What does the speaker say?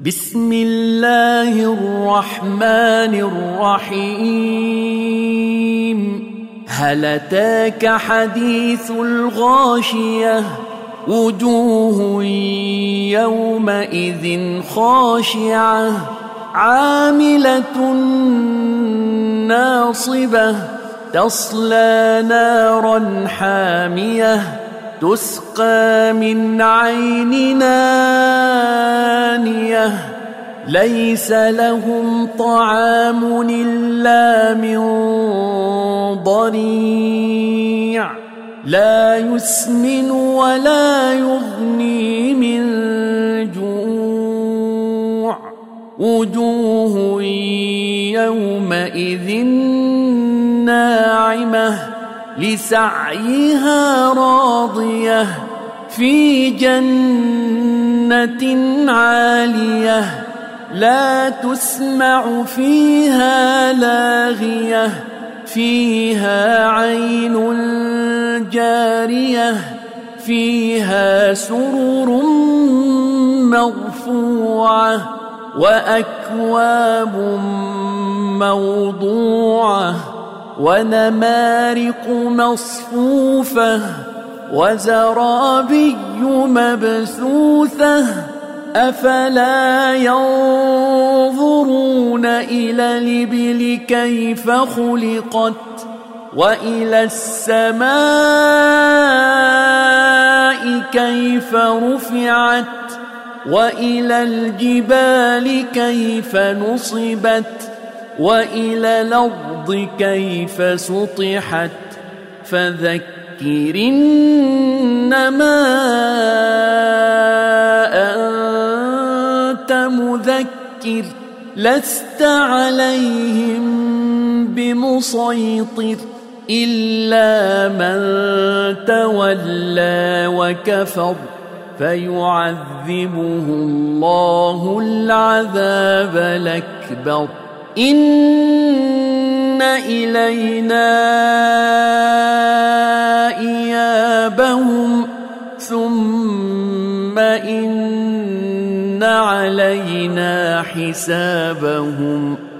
بسم الله الرحمن الرحيم. هل أتاك حديث الغاشية؟ وجوه يومئذ خاشعة عاملة ناصبة تصلى نارا حامية تسقى من عين آنية ليس لهم طعام إلا من ضريع لا يسمن ولا يغني من جوع. وجوه يومئذ ناعمة لسعيها راضية في جنة عالية لا تسمع فيها لاغية فيها عين جارية فيها سرر مرفوعة وأكواب موضوعة ونمارق مصفوفة وزرابي مبثوثة أفلا ينظرون إلى الإبل كيف خلقت وإلى السماء كيف رفعت وإلى الجبال كيف نصبت وإلى الأرض كيف سطحت فذكر إنما أنت مذكر لست عليهم بمسيطر إلا من تولى وكفر فيعذبه الله العذاب الأكبر. إن إلينا إيابهم ثم إن علينا حسابهم.